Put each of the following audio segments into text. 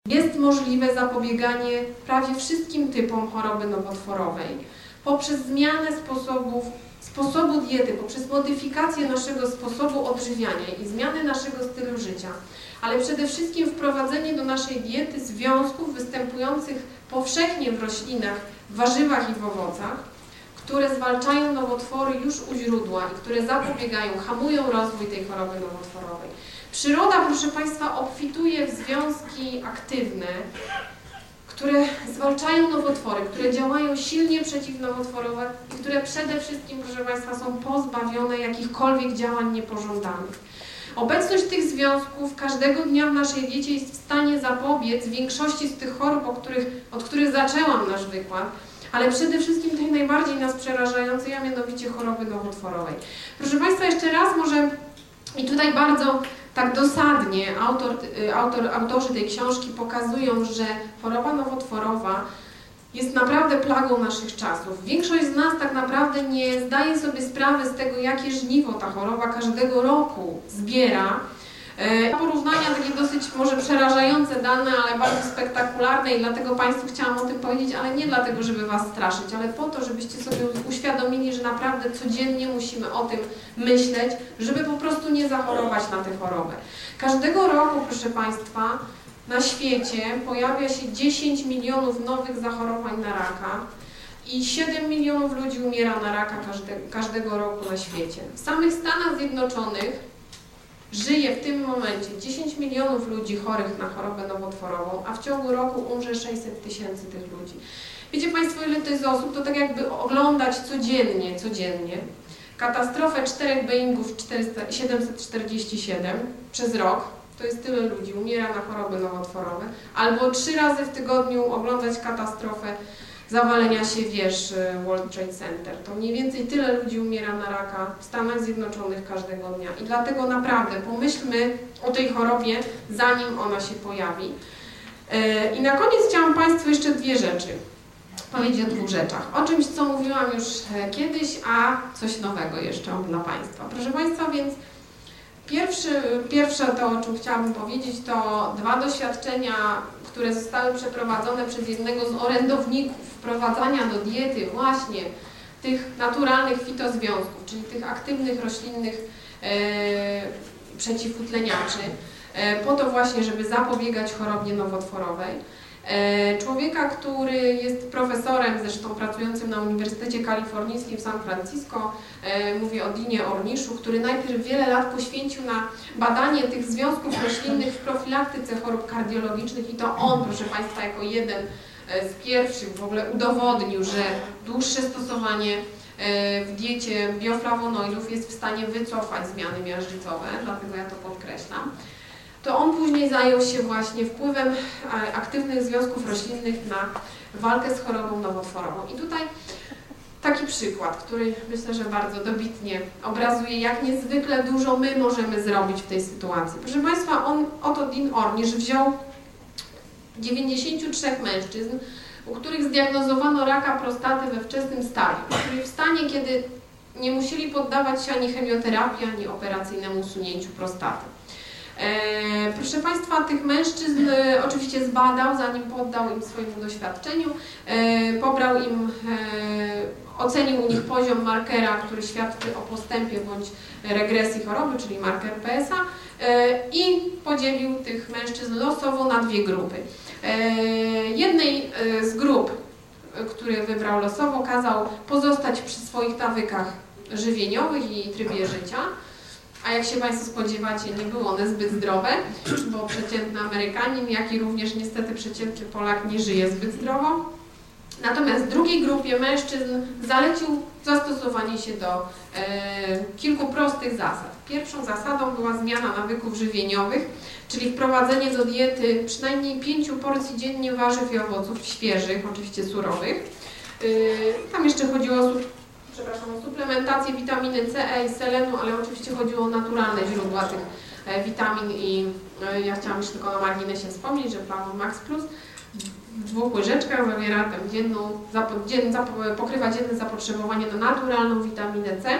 Jest możliwe zapobieganie prawie wszystkim typom choroby nowotworowej poprzez zmianę sposobu diety, poprzez modyfikację naszego sposobu odżywiania i zmianę naszego stylu życia, ale przede wszystkim wprowadzenie do naszej diety związków występujących powszechnie w roślinach, w warzywach i w owocach, które zwalczają nowotwory już u źródła i które zapobiegają, hamują rozwój tej choroby nowotworowej. Przyroda, proszę Państwa, obfituje w związki aktywne, które zwalczają nowotwory, które działają silnie przeciwnowotworowe i które przede wszystkim, proszę Państwa, są pozbawione jakichkolwiek działań niepożądanych. Obecność tych związków każdego dnia w naszej diecie jest w stanie zapobiec większości z tych chorób, od których zaczęłam nasz wykład, ale przede wszystkim tej najbardziej nas przerażającej, a mianowicie choroby nowotworowej. Proszę Państwa, jeszcze raz może, i tutaj bardzo tak dosadnie autorzy tej książki pokazują, że choroba nowotworowa jest naprawdę plagą naszych czasów. Większość z nas tak naprawdę nie zdaje sobie sprawy z tego, jakie żniwo ta choroba każdego roku zbiera. Porównania takie dosyć może przerażające dane, ale bardzo spektakularne i dlatego Państwu chciałam o tym powiedzieć, ale nie dlatego, żeby Was straszyć, ale po to, żebyście sobie uświadomili, że naprawdę codziennie musimy o tym myśleć, żeby po prostu nie zachorować na tę chorobę. Każdego roku, proszę Państwa, na świecie pojawia się 10 milionów nowych zachorowań na raka i 7 milionów ludzi umiera na raka każdego roku na świecie. W samych Stanach Zjednoczonych żyje w tym momencie 10 milionów ludzi chorych na chorobę nowotworową, a w ciągu roku umrze 600 000 tych ludzi. Wiecie Państwo, ile to jest osób? To tak jakby oglądać codziennie katastrofę 4 Boeingów 747 przez rok. To jest tyle ludzi, umiera na choroby nowotworowe. Albo 3 razy w tygodniu oglądać katastrofę zawalenia się wież World Trade Center. To mniej więcej tyle ludzi umiera na raka w Stanach Zjednoczonych każdego dnia. I dlatego naprawdę pomyślmy o tej chorobie, zanim ona się pojawi. I na koniec chciałam Państwu jeszcze 2 rzeczy powiedzieć o 2 rzeczach. O czymś, co mówiłam już kiedyś, a coś nowego jeszcze dla Państwa. Proszę Państwa, więc pierwsze to, o czym chciałabym powiedzieć, to 2 doświadczenia, które zostały przeprowadzone przez jednego z orędowników wprowadzania do diety właśnie tych naturalnych fitozwiązków, czyli tych aktywnych roślinnych przeciwutleniaczy, po to właśnie, żeby zapobiegać chorobie nowotworowej. Człowieka, który jest profesorem, zresztą pracującym na Uniwersytecie Kalifornijskim w San Francisco, mówię o Deanie Orniszu, który najpierw wiele lat poświęcił na badanie tych związków roślinnych w profilaktyce chorób kardiologicznych i to on, proszę Państwa, jako jeden z pierwszych w ogóle udowodnił, że dłuższe stosowanie w diecie bioflawonoidów jest w stanie wycofać zmiany miażdżycowe, dlatego ja to podkreślam. To on później zajął się właśnie wpływem aktywnych związków roślinnych na walkę z chorobą nowotworową. I tutaj taki przykład, który myślę, że bardzo dobitnie obrazuje, jak niezwykle dużo my możemy zrobić w tej sytuacji. Proszę Państwa, oto Dean Ornish wziął 93 mężczyzn, u których zdiagnozowano raka prostaty we wczesnym stadium, czyli w stanie, kiedy nie musieli poddawać się ani chemioterapii, ani operacyjnemu usunięciu prostaty. Proszę Państwa, tych mężczyzn oczywiście zbadał, zanim poddał im swojemu doświadczeniu, pobrał im, ocenił u nich poziom markera, który świadczy o postępie bądź regresji choroby, czyli marker PSA i podzielił tych mężczyzn losowo na 2 grupy. Jednej z grup, który wybrał losowo, kazał pozostać przy swoich nawykach żywieniowych i trybie życia, a jak się Państwo spodziewacie, nie były one zbyt zdrowe, bo przeciętny Amerykanin, jak i również niestety przeciętny Polak nie żyje zbyt zdrowo. Natomiast drugiej grupie mężczyzn zalecił zastosowanie się do kilku prostych zasad. Pierwszą zasadą była zmiana nawyków żywieniowych, czyli wprowadzenie do diety przynajmniej 5 porcji dziennie warzyw i owoców świeżych, oczywiście surowych. Tam jeszcze chodziło o suplementację witaminy C, E i selenu, ale oczywiście chodziło o naturalne źródła tych witamin i ja chciałam jeszcze tylko na marginesie wspomnieć, że Flavon Max Plus w 2 łyżeczkach zawiera pokrywa dzienne zapotrzebowanie na naturalną witaminę C.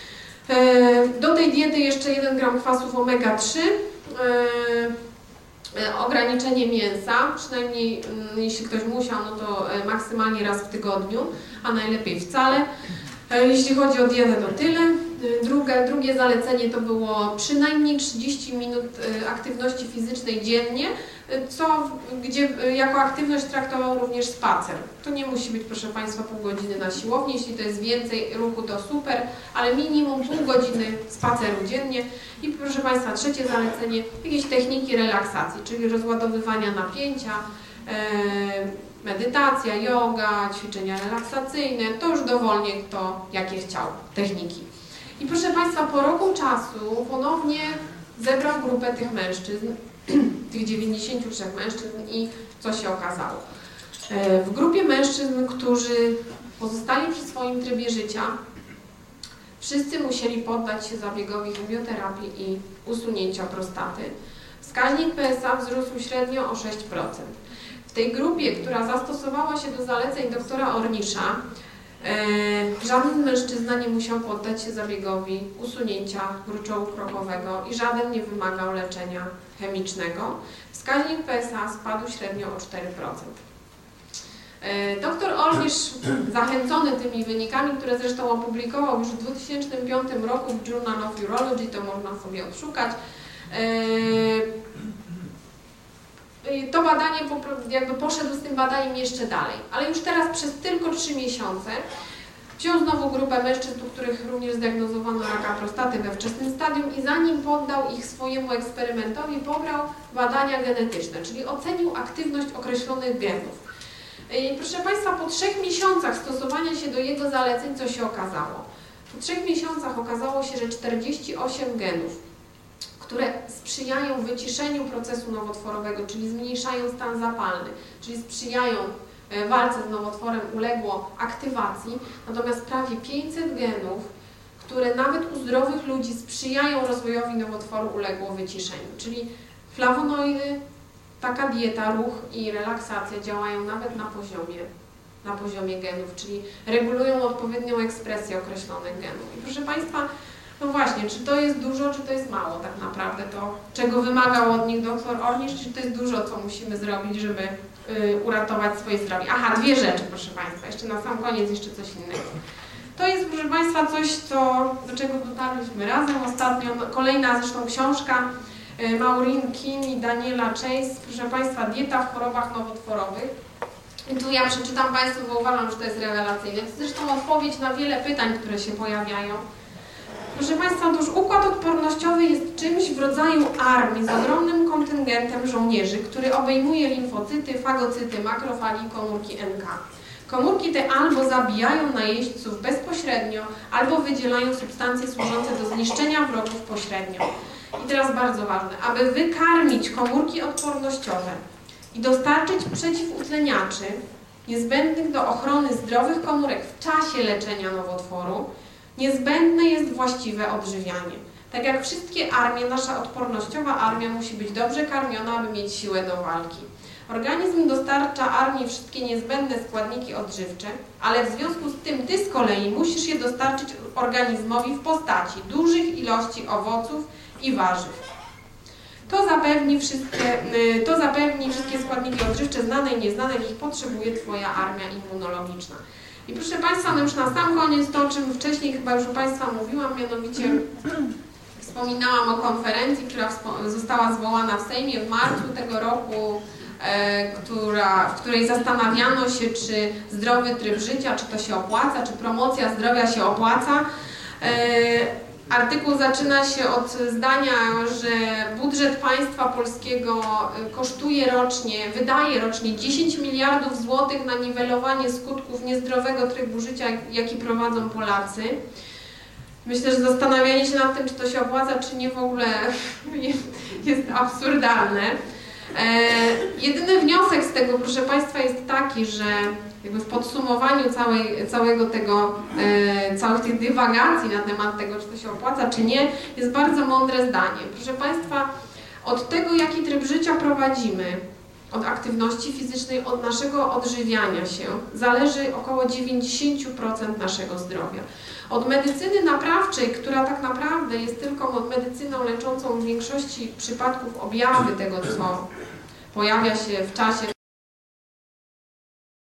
Do tej diety jeszcze 1 gram kwasów omega-3 ograniczenie mięsa, przynajmniej jeśli ktoś musiał, no to maksymalnie raz w tygodniu, a najlepiej wcale. Jeśli chodzi o dietę, to tyle. Drugie zalecenie to było przynajmniej 30 minut aktywności fizycznej dziennie, gdzie jako aktywność traktował również spacer. To nie musi być, proszę Państwa, pół godziny na siłowni. Jeśli to jest więcej ruchu, to super, ale minimum pół godziny spaceru dziennie. I proszę Państwa, trzecie zalecenie, jakieś techniki relaksacji, czyli rozładowywania napięcia, medytacja, yoga, ćwiczenia relaksacyjne, to już dowolnie kto jakie chciał techniki. I proszę Państwa, po roku czasu ponownie zebrał grupę tych mężczyzn, tych 93 mężczyzn i co się okazało? W grupie mężczyzn, którzy pozostali przy swoim trybie życia, wszyscy musieli poddać się zabiegowi chemioterapii i usunięcia prostaty. Wskaźnik PSA wzrósł średnio o 6%. W tej grupie, która zastosowała się do zaleceń doktora Ornisza, żaden mężczyzna nie musiał poddać się zabiegowi usunięcia gruczołu krokowego i żaden nie wymagał leczenia chemicznego. Wskaźnik PSA spadł średnio o 4%. Doktor Ornisz, zachęcony tymi wynikami, które zresztą opublikował już w 2005 roku w Journal of Urology, to można sobie odszukać, to badanie jakby poszedł z tym badaniem jeszcze dalej, ale już teraz przez tylko 3 miesiące wziął znowu grupę mężczyzn, u których również zdiagnozowano raka prostaty we wczesnym stadium i zanim poddał ich swojemu eksperymentowi, pobrał badania genetyczne, czyli ocenił aktywność określonych genów. I proszę Państwa, po 3 miesiącach stosowania się do jego zaleceń, co się okazało? Po 3 miesiącach okazało się, że 48 genów, które sprzyjają wyciszeniu procesu nowotworowego, czyli zmniejszają stan zapalny, czyli sprzyjają walce z nowotworem, uległo aktywacji, natomiast prawie 500 genów, które nawet u zdrowych ludzi sprzyjają rozwojowi nowotworu, uległo wyciszeniu. Czyli flawonoidy, taka dieta, ruch i relaksacja działają nawet na poziomie genów, czyli regulują odpowiednią ekspresję określonych genów. I proszę Państwa, no właśnie, czy to jest dużo, czy to jest mało tak naprawdę, to czego wymagał od nich doktor Ornisz, czy to jest dużo, co musimy zrobić, żeby uratować swoje zdrowie. Aha, 2 rzeczy, proszę Państwa, jeszcze na sam koniec jeszcze coś innego. To jest, proszę Państwa, coś, do czego dotarliśmy razem ostatnio, kolejna zresztą książka Maureen Keane i Daniela Chase, proszę Państwa, dieta w chorobach nowotworowych. I tu ja przeczytam Państwu, bo uważam, że to jest rewelacyjne. To jest zresztą odpowiedź na wiele pytań, które się pojawiają. Proszę Państwa, otóż układ odpornościowy jest czymś w rodzaju armii z ogromnym kontyngentem żołnierzy, który obejmuje limfocyty, fagocyty, makrofagi i komórki NK. Komórki te albo zabijają najeźdźców bezpośrednio, albo wydzielają substancje służące do zniszczenia wrogów pośrednio. I teraz bardzo ważne, aby wykarmić komórki odpornościowe i dostarczyć przeciwutleniaczy niezbędnych do ochrony zdrowych komórek w czasie leczenia nowotworu, niezbędne jest właściwe odżywianie. Tak jak wszystkie armie, nasza odpornościowa armia musi być dobrze karmiona, aby mieć siłę do walki. Organizm dostarcza armii wszystkie niezbędne składniki odżywcze, ale w związku z tym Ty z kolei musisz je dostarczyć organizmowi w postaci dużych ilości owoców i warzyw. To zapewni wszystkie składniki odżywcze znane i nieznane, ich potrzebuje Twoja armia immunologiczna. I proszę Państwa, no już na sam koniec to, o czym wcześniej chyba już u Państwa mówiłam, mianowicie wspominałam o konferencji, która została zwołana w Sejmie w marcu tego roku, w której zastanawiano się, czy zdrowy tryb życia, czy to się opłaca, czy promocja zdrowia się opłaca. Artykuł zaczyna się od zdania, że budżet państwa polskiego wydaje rocznie 10 miliardów złotych na niwelowanie skutków niezdrowego trybu życia, jaki prowadzą Polacy. Myślę, że zastanawianie się nad tym, czy to się opłaca, czy nie, w ogóle jest absurdalne. Jedyny wniosek z tego, proszę Państwa, jest taki, że jakby w podsumowaniu całych tych dywagacji na temat tego, czy to się opłaca, czy nie, jest bardzo mądre zdanie. Proszę Państwa, od tego, jaki tryb życia prowadzimy, od aktywności fizycznej, od naszego odżywiania się, zależy około 90% naszego zdrowia. Od medycyny naprawczej, która tak naprawdę jest tylko medycyną leczącą w większości przypadków objawy tego, co pojawia się w czasie